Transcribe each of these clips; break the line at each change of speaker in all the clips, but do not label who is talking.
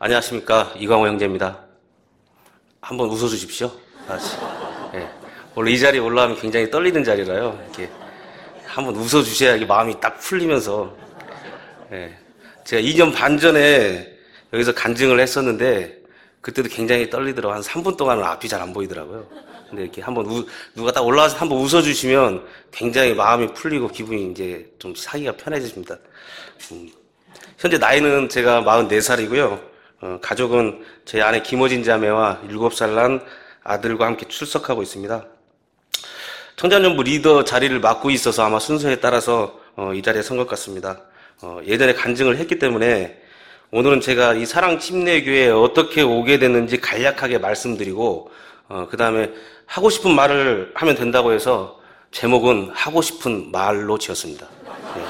안녕하십니까. 이광호 형제입니다. 한번 웃어주십시오. 다시. 예. 원래 이 자리에 올라가면 굉장히 떨리는 자리라요. 이렇게 한번 웃어주셔야 이게 마음이 딱 풀리면서. 예. 제가 2년 반 전에 여기서 간증을 했었는데 그때도 굉장히 떨리더라고요. 한 3분 동안은 앞이 잘 안 보이더라고요. 근데 이렇게 한번 누가 딱 올라와서 한번 웃어주시면 굉장히 마음이 풀리고 기분이 이제 좀 사기가 편해집니다. 현재 나이는 제가 44살이고요. 가족은 제 아내 김어진 자매와 7살 난 아들과 함께 출석하고 있습니다. 청년부 리더 자리를 맡고 있어서 아마 순서에 따라서 이 자리에 선 것 같습니다. 예전에 간증을 했기 때문에 오늘은 제가 이 사랑침례교회에 어떻게 오게 됐는지 간략하게 말씀드리고 그 다음에 하고 싶은 말을 하면 된다고 해서 제목은 하고 싶은 말로 지었습니다. 네.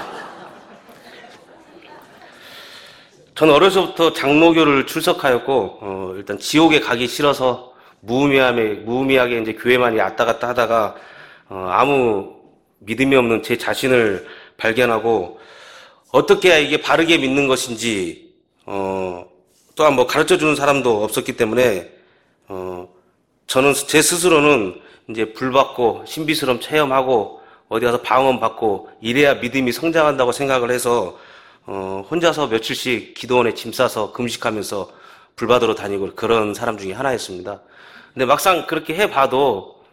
저는 어려서부터 장로교를 출석하였고 일단 지옥에 가기 싫어서 무의미하게 이제 교회만 왔다 갔다 하다가 아무 믿음이 없는 제 자신을 발견하고 어떻게 해야 이게 바르게 믿는 것인지 또한 뭐 가르쳐주는 사람도 없었기 때문에 저는 제 스스로는 이제 불받고 신비스러움 체험하고 어디 가서 방언 받고 이래야 믿음이 성장한다고 생각을 해서 혼자서 며칠씩 기도원에 짐 싸서 금식하면서 불받으러 다니고 그런 사람 중에 하나였습니다. 근데 막상 그렇게 해봐도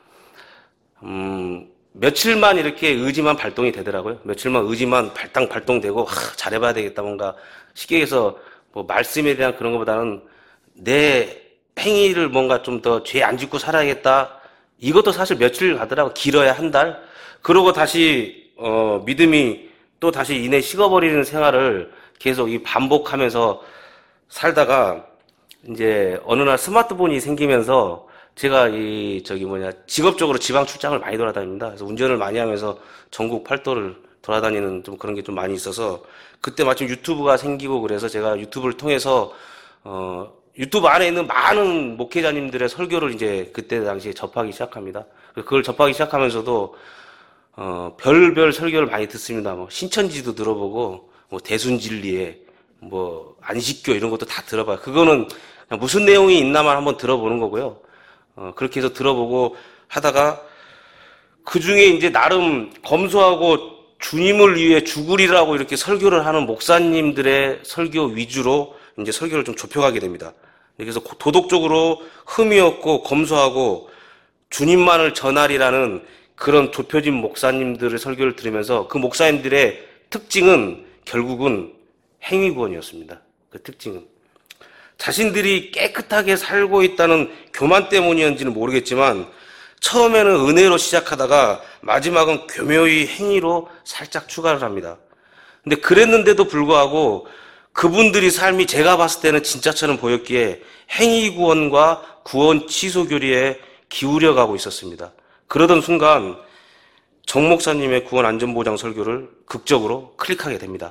며칠만 이렇게 의지만 발동이 되더라고요. 며칠만 의지만 발동되고 잘해봐야 되겠다 뭔가 쉽게 해서 뭐 말씀에 대한 그런 것보다는 내 행위를 뭔가 좀 더 죄 안 짓고 살아야겠다. 이것도 사실 며칠 가더라고. 길어야 한 달. 그러고 다시 믿음이 또 다시 이내 식어버리는 생활을 계속 반복하면서 살다가 이제 어느 날 스마트폰이 생기면서 제가 직업적으로 지방 출장을 많이 돌아다닙니다. 그래서 운전을 많이 하면서 전국 팔도를 돌아다니는 좀 그런 게 좀 많이 있어서 그때 마침 유튜브가 생기고 그래서 제가 유튜브를 통해서 유튜브 안에 있는 많은 목회자님들의 설교를 이제 그때 당시에 접하기 시작합니다. 그걸 접하기 시작하면서도 별별 설교를 많이 듣습니다. 뭐 신천지도 들어보고 뭐 대순진리에 뭐 안식교 이런 것도 다 들어봐요. 그거는 그냥 무슨 내용이 있나만 한번 들어보는 거고요. 그렇게 해서 들어보고 하다가 그 중에 이제 나름 검소하고 주님을 위해 죽으리라고 이렇게 설교를 하는 목사님들의 설교 위주로 이제 설교를 좀 좁혀가게 됩니다. 그래서 도덕적으로 흠이 없고 검소하고 주님만을 전하리라는 그런 좁혀진 목사님들의 설교를 들으면서 그 목사님들의 특징은 결국은 행위구원이었습니다. 그 특징은. 자신들이 깨끗하게 살고 있다는 교만 때문이었는지는 모르겠지만 처음에는 은혜로 시작하다가 마지막은 교묘히 행위로 살짝 추가를 합니다. 근데 그랬는데도 불구하고 그분들이 삶이 제가 봤을 때는 진짜처럼 보였기에 행위 구원과 구원 취소 교리에 기울여 가고 있었습니다. 그러던 순간 정 목사님의 구원 안전보장 설교를 극적으로 클릭하게 됩니다.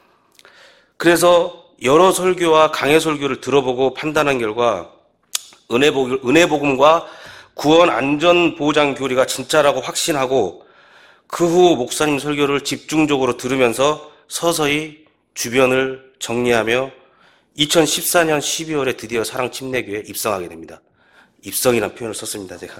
그래서 여러 설교와 강해 설교를 들어보고 판단한 결과 은혜복음과 구원 안전보장 교리가 진짜라고 확신하고 그 후 목사님 설교를 집중적으로 들으면서 서서히 주변을 정리하며 2014년 12월에 드디어 사랑침례교회에 입성하게 됩니다. 입성이라는 표현을 썼습니다, 제가.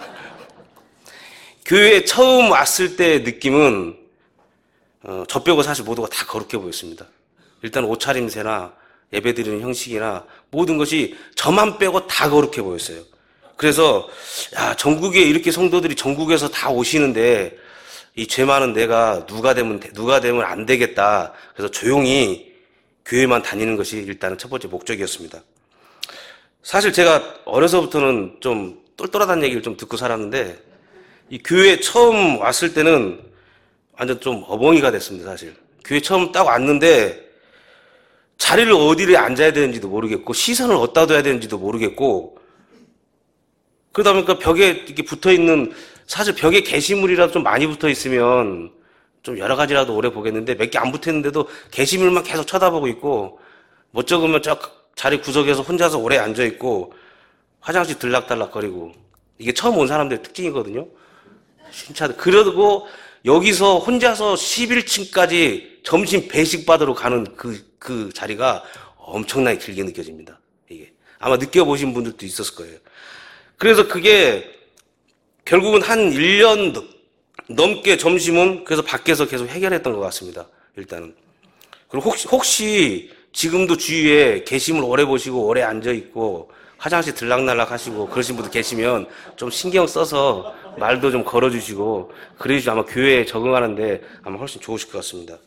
교회에 처음 왔을 때의 느낌은 저 빼고 사실 모두가 다 거룩해 보였습니다. 일단 옷차림새나 예배드리는 형식이나 모든 것이 저만 빼고 다 거룩해 보였어요. 그래서 전국에 이렇게 성도들이 전국에서 다 오시는데 이 죄 많은 내가 누가 되면 안 되겠다. 그래서 조용히 교회만 다니는 것이 일단은 첫 번째 목적이었습니다. 사실 제가 어려서부터는 좀 똘똘하다는 얘기를 좀 듣고 살았는데 이 교회에 처음 왔을 때는 완전 좀 어벙이가 됐습니다, 사실. 교회 처음 딱 왔는데 자리를 어디를 앉아야 되는지도 모르겠고 시선을 어디다 둬야 되는지도 모르겠고 그러다 보니까 벽에 이렇게 붙어있는 사실 벽에 게시물이라도 좀 많이 붙어있으면 좀 여러 가지라도 오래 보겠는데 몇 개 안 붙어있는데도 게시물만 계속 쳐다보고 있고 못 적으면 저 자리 구석에서 혼자서 오래 앉아있고 화장실 들락달락거리고 이게 처음 온 사람들의 특징이거든요. 신차들. 그러고 여기서 혼자서 11층까지 점심 배식 받으러 가는 그 자리가 엄청나게 길게 느껴집니다. 이게 아마 느껴보신 분들도 있었을 거예요. 그래서 그게 결국은 한 1년 넘게 점심은 그래서 밖에서 계속 해결했던 것 같습니다. 일단은. 그리고 혹시 지금도 주위에 게시물 오래 보시고 오래 앉아있고 화장실 들락날락 하시고 그러신 분들 계시면 좀 신경 써서 말도 좀 걸어주시고 그래야지 아마 교회에 적응하는데 아마 훨씬 좋으실 것 같습니다.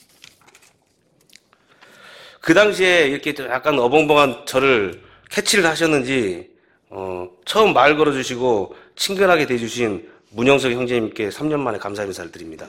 그 당시에 이렇게 약간 어벙벙한 저를 캐치를 하셨는지 처음 말 걸어주시고 친근하게 대해주신 문영석 형제님께 3년 만에 감사 인사를 드립니다.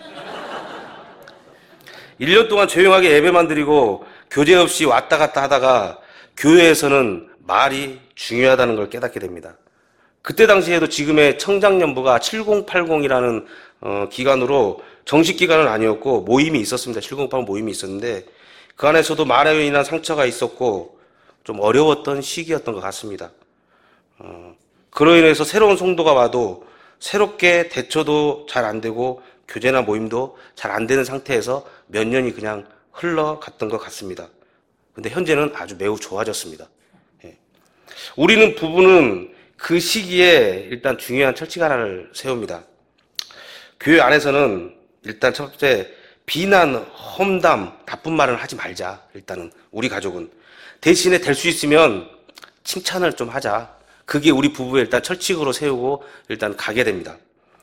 1년 동안 조용하게 예배만 드리고 교제 없이 왔다 갔다 하다가 교회에서는 말이 중요하다는 걸 깨닫게 됩니다. 그때 당시에도 지금의 청장년부가 7080이라는 기간으로 정식 기간은 아니었고 모임이 있었습니다. 7080 모임이 있었는데 그 안에서도 말로 인한 상처가 있었고 좀 어려웠던 시기였던 것 같습니다. 그로 인해서 새로운 성도가 와도 새롭게 대처도 잘 안 되고 교제나 모임도 잘 안 되는 상태에서 몇 년이 그냥 흘러갔던 것 같습니다. 근데 현재는 아주 매우 좋아졌습니다. 우리는 부부는 그 시기에 일단 중요한 철칙 하나를 세웁니다. 교회 안에서는 일단 첫째 비난, 험담, 나쁜 말은 하지 말자. 일단은 우리 가족은 대신에 될 수 있으면 칭찬을 좀 하자. 그게 우리 부부의 일단 철칙으로 세우고 일단 가게 됩니다.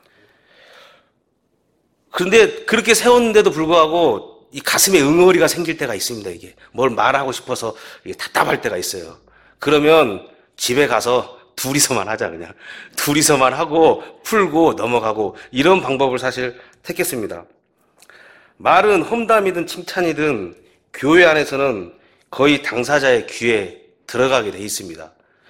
그런데 그렇게 세웠는데도 불구하고 이 가슴에 응어리가 생길 때가 있습니다. 이게 뭘 말하고 싶어서 이게 답답할 때가 있어요. 그러면 집에 가서 둘이서만 하자. 그냥 둘이서만 하고 풀고 넘어가고 이런 방법을 사실 택했습니다. 말은 험담이든 칭찬이든 교회 안에서는 거의 당사자의 귀에 들어가게 돼 있습니다.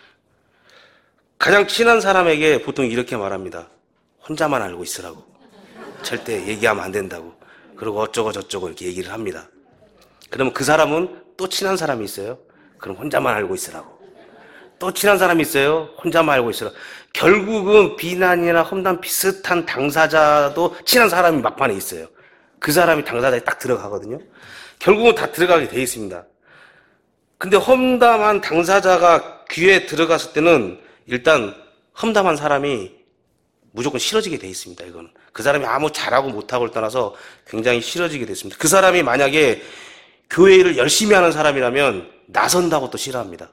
가장 친한 사람에게 보통 이렇게 말합니다. 혼자만 알고 있으라고. 절대 얘기하면 안 된다고. 그리고 어쩌고 저쩌고 이렇게 얘기를 합니다. 그러면 그 사람은 또 친한 사람이 있어요. 그럼 혼자만 알고 있으라고. 또 친한 사람이 있어요. 혼자만 알고 있으라고. 결국은 비난이나 험담 비슷한 당사자도 친한 사람이 막판에 있어요. 그 사람이 당사자에 딱 들어가거든요. 결국은 다 들어가게 돼 있습니다. 근데 험담한 당사자가 귀에 들어갔을 때는 일단 험담한 사람이 무조건 싫어지게 돼 있습니다. 이거는 그 사람이 아무 잘하고 못하고를 떠나서 굉장히 싫어지게 됐습니다. 그 사람이 만약에 교회를 열심히 하는 사람이라면 나선다고 또 싫어합니다.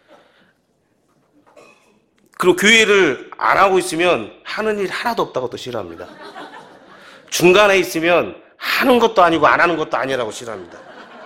그리고 교회를 안 하고 있으면 하는 일 하나도 없다고 또 싫어합니다. 중간에 있으면 하는 것도 아니고 안 하는 것도 아니라고 싫어합니다.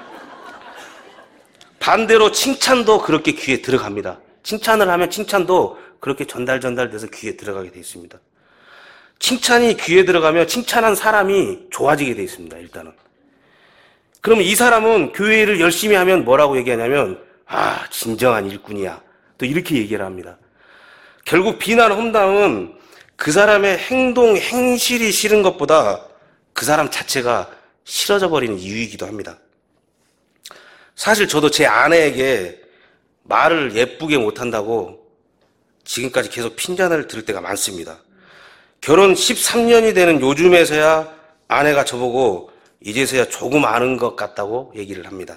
반대로 칭찬도 그렇게 귀에 들어갑니다. 칭찬을 하면 칭찬도 그렇게 전달돼서 귀에 들어가게 돼 있습니다. 칭찬이 귀에 들어가면 칭찬한 사람이 좋아지게 돼 있습니다. 일단은. 그러면 이 사람은 교회를 열심히 하면 뭐라고 얘기하냐면 진정한 일꾼이야. 또 이렇게 얘기를 합니다. 결국 비난, 험담은 그 사람의 행동, 행실이 싫은 것보다 그 사람 자체가 싫어져 버리는 이유이기도 합니다. 사실 저도 제 아내에게 말을 예쁘게 못한다고 지금까지 계속 핀잔을 들을 때가 많습니다. 결혼 13년이 되는 요즘에서야 아내가 저보고 이제서야 조금 아는 것 같다고 얘기를 합니다.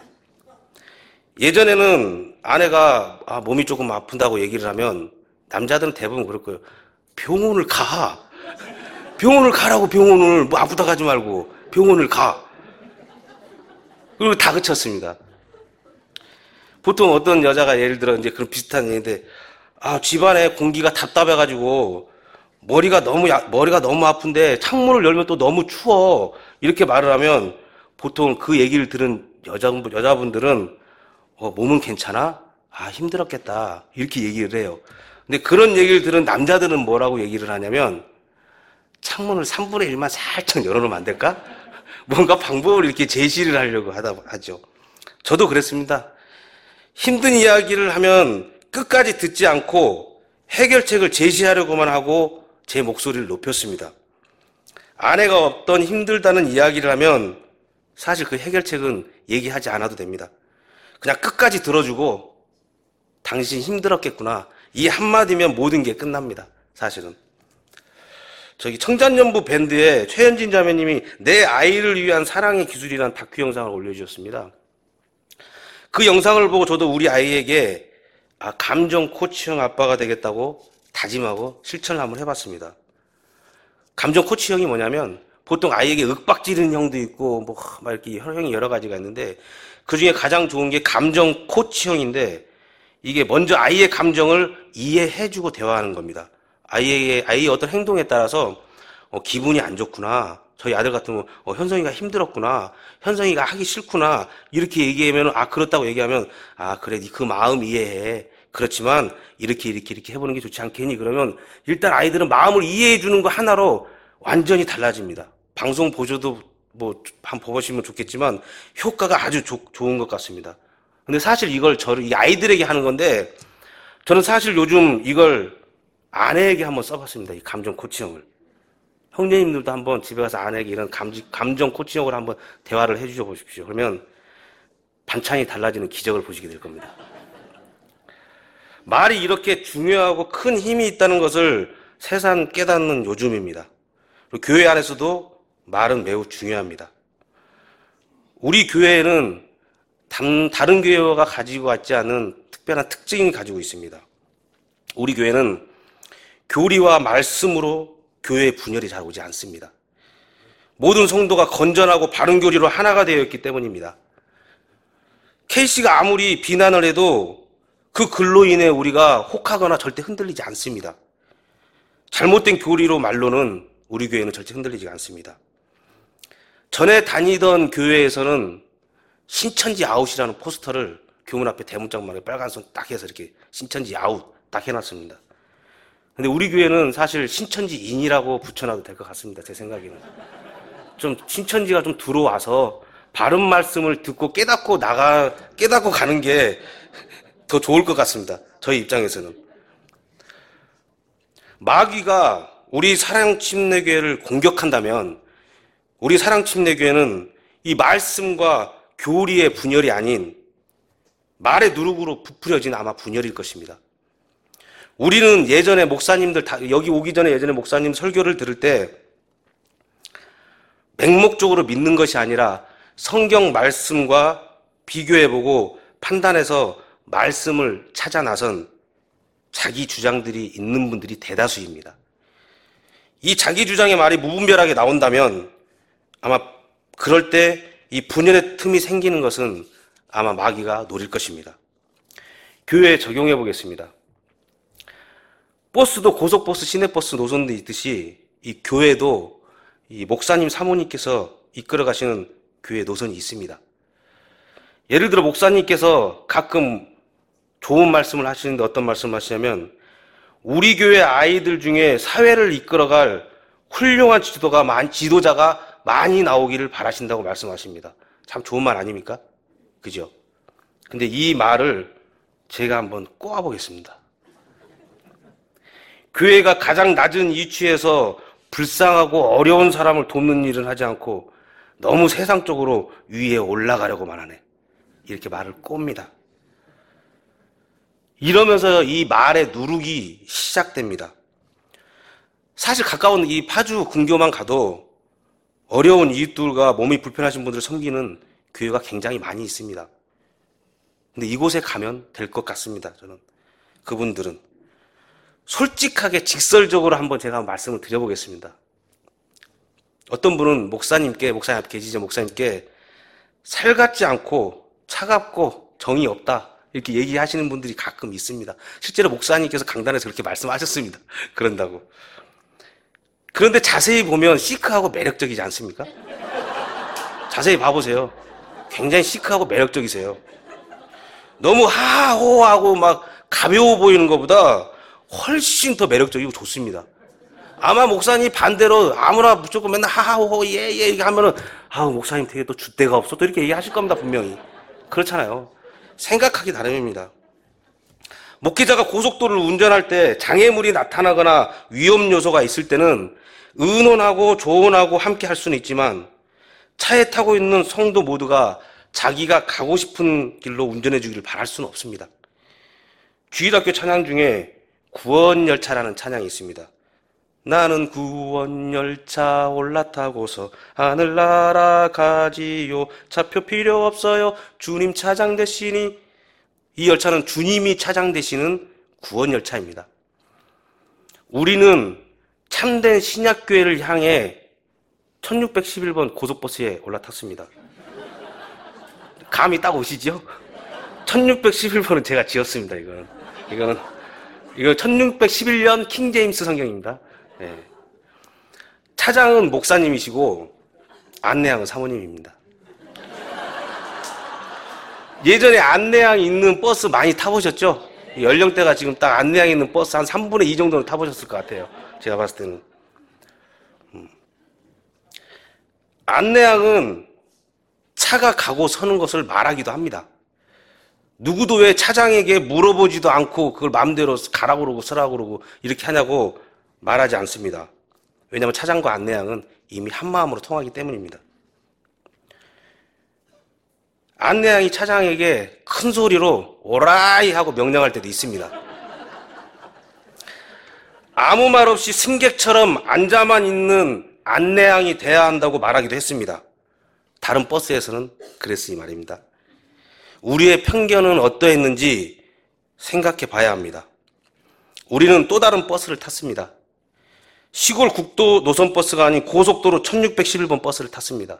예전에는 아내가 몸이 조금 아픈다고 얘기를 하면 남자들은 대부분 그럴 거예요. 병원을 가. 병원을 가라고. 병원을 뭐 아프다 가지 말고 병원을 가. 그리고 다 그쳤습니다. 보통 어떤 여자가 예를 들어 이제 그런 비슷한 얘기인데 집안에 공기가 답답해가지고 머리가 너무 아픈데 창문을 열면 또 너무 추워. 이렇게 말을 하면 보통 그 얘기를 들은 여자분들은 몸은 괜찮아? 힘들었겠다. 이렇게 얘기를 해요. 근데 그런 얘기를 들은 남자들은 뭐라고 얘기를 하냐면 창문을 3분의 1만 살짝 열어놓으면 안 될까? 뭔가 방법을 이렇게 제시를 하려고 하죠. 저도 그랬습니다. 힘든 이야기를 하면 끝까지 듣지 않고 해결책을 제시하려고만 하고 제 목소리를 높였습니다. 아내가 어떤 힘들다는 이야기를 하면 사실 그 해결책은 얘기하지 않아도 됩니다. 그냥 끝까지 들어주고 당신 힘들었겠구나. 이 한마디면 모든 게 끝납니다. 사실은. 저기 청자년부 밴드에 최현진 자매님이 내 아이를 위한 사랑의 기술이라는 다큐 영상을 올려주셨습니다. 그 영상을 보고 저도 우리 아이에게 감정 코치형 아빠가 되겠다고 다짐하고 실천을 한번 해봤습니다. 감정 코치형이 뭐냐면 보통 아이에게 윽박지르는 형도 있고 막 이렇게 형이 여러 가지가 있는데 그 중에 가장 좋은 게 감정 코치형인데 이게 먼저 아이의 감정을 이해해주고 대화하는 겁니다. 아이의 어떤 행동에 따라서 기분이 안 좋구나. 저희 아들 같으면 현성이가 힘들었구나. 현성이가 하기 싫구나. 이렇게 얘기하면 그렇다고 얘기하면 그래 그 마음 이해해. 그렇지만 이렇게 해보는 게 좋지 않겠니? 그러면 일단 아이들은 마음을 이해해 주는 거 하나로 완전히 달라집니다. 방송 보셔도 한번 보시면 좋겠지만 효과가 아주 좋은 것 같습니다. 근데 사실 이걸 이 아이들에게 하는 건데 저는 사실 요즘 이걸 아내에게 한번 써봤습니다. 이 감정 코치형을. 형제님들도 한번 집에 가서 아내에게 이런 감정 코치형으로 한번 대화를 해주셔 보십시오. 그러면 반찬이 달라지는 기적을 보시게 될 겁니다. 말이 이렇게 중요하고 큰 힘이 있다는 것을 새삼 깨닫는 요즘입니다. 그리고 교회 안에서도 말은 매우 중요합니다. 우리 교회에는 다른 교회가 가지고 왔지 않은 특별한 특징이 가지고 있습니다. 우리 교회는 교리와 말씀으로 교회의 분열이 잘 오지 않습니다. 모든 성도가 건전하고 바른 교리로 하나가 되어 있기 때문입니다. K씨가 아무리 비난을 해도 그 글로 인해 우리가 혹하거나 절대 흔들리지 않습니다. 잘못된 교리로 말로는 우리 교회는 절대 흔들리지 않습니다. 전에 다니던 교회에서는 신천지 아웃이라는 포스터를 교문 앞에 대문짝만에 빨간 손 딱 해서 이렇게 신천지 아웃 딱 해놨습니다. 근데 우리 교회는 사실 신천지 인이라고 붙여놔도 될 것 같습니다. 제 생각에는. 좀 신천지가 좀 들어와서 바른 말씀을 듣고 깨닫고 가는 게 더 좋을 것 같습니다. 저희 입장에서는. 마귀가 우리 사랑침례교회를 공격한다면 우리 사랑침례교회는 이 말씀과 교리의 분열이 아닌 말의 누룩으로 부풀려진 아마 분열일 것입니다. 우리는 예전에 목사님들 여기 오기 전에 예전에 목사님 설교를 들을 때 맹목적으로 믿는 것이 아니라 성경 말씀과 비교해보고 판단해서 말씀을 찾아 나선 자기 주장들이 있는 분들이 대다수입니다. 이 자기 주장의 말이 무분별하게 나온다면 아마 그럴 때 이 분열의 틈이 생기는 것은 아마 마귀가 노릴 것입니다. 교회에 적용해 보겠습니다. 버스도 고속버스, 시내버스 노선도 있듯이 이 교회도 이 목사님 사모님께서 이끌어 가시는 교회 노선이 있습니다. 예를 들어 목사님께서 가끔 좋은 말씀을 하시는데 어떤 말씀을 하시냐면 우리 교회 아이들 중에 사회를 이끌어갈 훌륭한 지도자가 많이 나오기를 바라신다고 말씀하십니다. 참 좋은 말 아닙니까? 그죠? 근데 이 말을 제가 한번 꼬아보겠습니다. 교회가 가장 낮은 위치에서 불쌍하고 어려운 사람을 돕는 일은 하지 않고 너무 세상적으로 위에 올라가려고만 하네. 이렇게 말을 꼽니다. 이러면서 이 말의 누룩이 시작됩니다. 사실 가까운 이 파주 근교만 가도 어려운 이웃들과 몸이 불편하신 분들을 섬기는 교회가 굉장히 많이 있습니다. 근데 이곳에 가면 될 것 같습니다. 저는 그분들은 솔직하게 직설적으로 한번 제가 말씀을 드려보겠습니다. 어떤 분은 목사님 앞에 계시죠. 목사님께 살갑지 않고 차갑고 정이 없다 이렇게 얘기하시는 분들이 가끔 있습니다. 실제로 목사님께서 강단에서 그렇게 말씀하셨습니다. 그런다고. 그런데 자세히 보면 시크하고 매력적이지 않습니까? 자세히 봐보세요. 굉장히 시크하고 매력적이세요. 너무 하하호하고 막 가벼워 보이는 것보다 훨씬 더 매력적이고 좋습니다. 아마 목사님 반대로 아무나 무조건 맨날 하하호호 예 이렇게 하면은 목사님 되게 또 줏대가 없어 또 이렇게 얘기하실 겁니다. 분명히. 그렇잖아요. 생각하기 나름입니다. 목회자가 고속도로를 운전할 때 장애물이 나타나거나 위험 요소가 있을 때는 의논하고 조언하고 함께 할 수는 있지만 차에 타고 있는 성도 모두가 자기가 가고 싶은 길로 운전해 주기를 바랄 수는 없습니다. 주일학교 찬양 중에 구원열차라는 찬양이 있습니다. 나는 구원열차 올라타고서 하늘 날아가지요. 차표 필요 없어요. 주님 차장 되시니. 이 열차는 주님이 차장 되시는 구원열차입니다. 우리는 참된 신약교회를 향해 1611번 고속버스에 올라탔습니다. 감이 딱 오시죠? 1611번은 제가 지었습니다. 이건 1611년 킹제임스 성경입니다. 네. 차장은 목사님이시고 안내양은 사모님입니다. 예전에 안내양 있는 버스 많이 타보셨죠? 연령대가 지금 딱 안내양 있는 버스 한 3분의 2 정도는 타보셨을 것 같아요. 제가 봤을 때는. 안내양은 차가 가고 서는 것을 말하기도 합니다. 누구도 왜 차장에게 물어보지도 않고 그걸 마음대로 가라고 그러고 서라고 그러고 이렇게 하냐고 말하지 않습니다. 왜냐하면 차장과 안내양은 이미 한마음으로 통하기 때문입니다. 안내양이 차장에게 큰 소리로 오라이 하고 명령할 때도 있습니다. 아무 말 없이 승객처럼 앉아만 있는 안내양이 돼야 한다고 말하기도 했습니다. 다른 버스에서는 그랬으니 말입니다. 우리의 편견은 어떠했는지 생각해 봐야 합니다. 우리는 또 다른 버스를 탔습니다. 시골 국도 노선버스가 아닌 고속도로 1611번 버스를 탔습니다.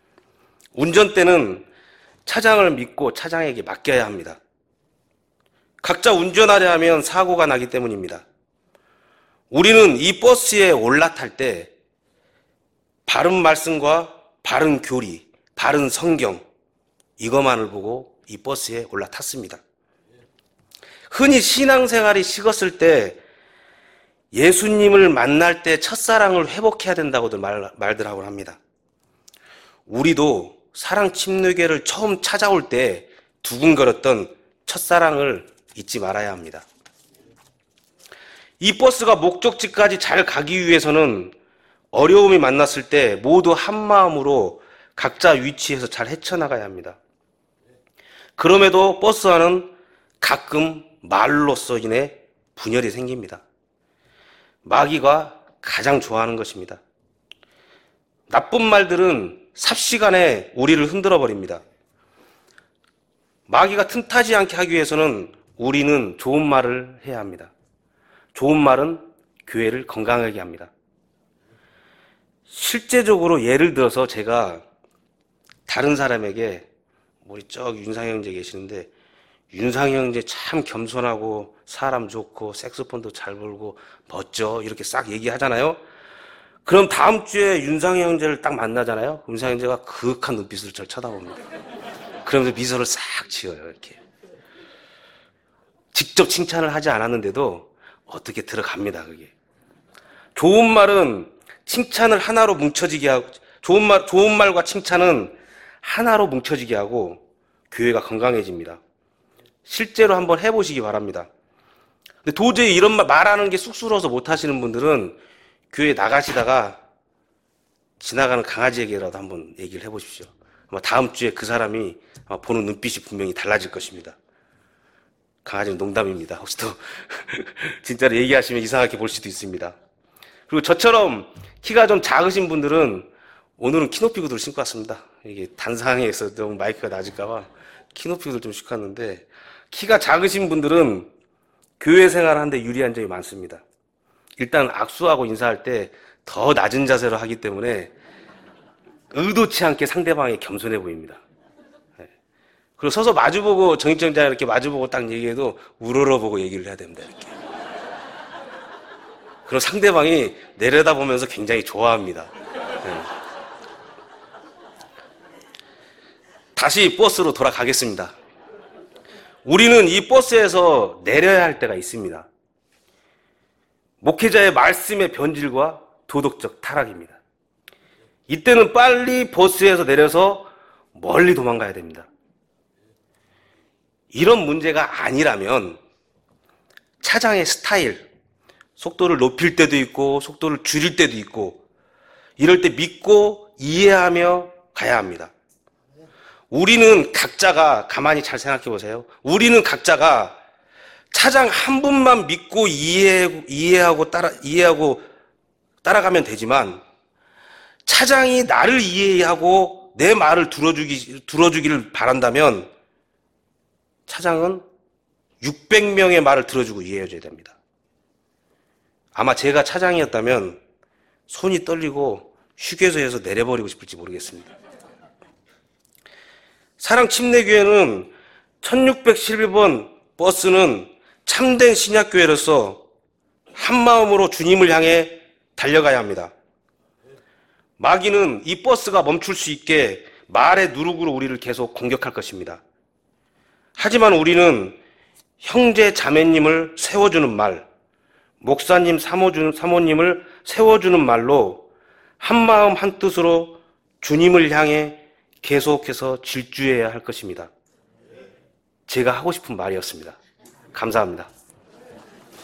운전대는 차장을 믿고 차장에게 맡겨야 합니다. 각자 운전하려 하면 사고가 나기 때문입니다. 우리는 이 버스에 올라탈 때 바른 말씀과 바른 교리, 바른 성경 이것만을 보고 이 버스에 올라탔습니다. 흔히 신앙생활이 식었을 때 예수님을 만날 때 첫사랑을 회복해야 된다고들 말들 하곤 합니다. 우리도 사랑 침례교회를 처음 찾아올 때 두근거렸던 첫사랑을 잊지 말아야 합니다. 이 버스가 목적지까지 잘 가기 위해서는 어려움이 만났을 때 모두 한마음으로 각자 위치에서 잘 헤쳐나가야 합니다. 그럼에도 버스 안은 가끔 말로써 인해 분열이 생깁니다. 마귀가 가장 좋아하는 것입니다. 나쁜 말들은 삽시간에 우리를 흔들어 버립니다. 마귀가 틈타지 않게 하기 위해서는 우리는 좋은 말을 해야 합니다. 좋은 말은 교회를 건강하게 합니다. 실제적으로 예를 들어서 제가 다른 사람에게 우리 저기 윤상형 형제 계시는데 윤상형 형제 참 겸손하고 사람 좋고 색소폰도 잘 불고 멋져 이렇게 싹 얘기하잖아요. 그럼 다음 주에 윤상형 형제를 딱 만나잖아요. 윤상형 형제가 그윽한 눈빛으로 저를 쳐다봅니다. 그러면서 미소를 싹 지어요. 이렇게 직접 칭찬을 하지 않았는데도 어떻게 들어갑니다. 그게 좋은 말은 칭찬을 하나로 뭉쳐지게 하고 좋은 말과 칭찬은 하나로 뭉쳐지게 하고 교회가 건강해집니다. 실제로 한번 해보시기 바랍니다. 근데 도저히 이런 말하는 게 쑥스러워서 못하시는 분들은 교회 나가시다가 지나가는 강아지에게라도 한번 얘기를 해보십시오. 아마 다음 주에 그 사람이 아마 보는 눈빛이 분명히 달라질 것입니다. 강아지는 농담입니다. 혹시 또 진짜로 얘기하시면 이상하게 볼 수도 있습니다. 그리고 저처럼 키가 좀 작으신 분들은 오늘은 키높이 구두를 신고 왔습니다. 이게 단상에서 너무 마이크가 낮을까봐 키높이 구두를 좀 신고 왔는데 키가 작으신 분들은 교회 생활하는데 유리한 점이 많습니다. 일단 악수하고 인사할 때 더 낮은 자세로 하기 때문에 의도치 않게 상대방이 겸손해 보입니다. 그리고 서서 마주보고 정익정자 이렇게 마주보고 딱 얘기해도 우러러보고 얘기를 해야 됩니다. 이렇게. 그럼 상대방이 내려다보면서 굉장히 좋아합니다. 다시 버스로 돌아가겠습니다. 우리는 이 버스에서 내려야 할 때가 있습니다. 목회자의 말씀의 변질과 도덕적 타락입니다. 이때는 빨리 버스에서 내려서 멀리 도망가야 됩니다. 이런 문제가 아니라면 차장의 스타일, 속도를 높일 때도 있고 속도를 줄일 때도 있고 이럴 때 믿고 이해하며 가야 합니다. 우리는 각자가 가만히 잘 생각해 보세요. 우리는 각자가 차장 한 분만 믿고 이해하고 따라가면 되지만 차장이 나를 이해하고 내 말을 들어주기를 바란다면 차장은 600명의 말을 들어주고 이해해줘야 됩니다. 아마 제가 차장이었다면 손이 떨리고 휴게소에서 내려버리고 싶을지 모르겠습니다. 사랑침례교회는 1611번 버스는 참된 신약교회로서 한마음으로 주님을 향해 달려가야 합니다. 마귀는 이 버스가 멈출 수 있게 말의 누룩으로 우리를 계속 공격할 것입니다. 하지만 우리는 형제 자매님을 세워주는 말, 목사님 사모님을 세워주는 말로 한마음 한뜻으로 주님을 향해 계속해서 질주해야 할 것입니다. 제가 하고 싶은 말이었습니다. 감사합니다.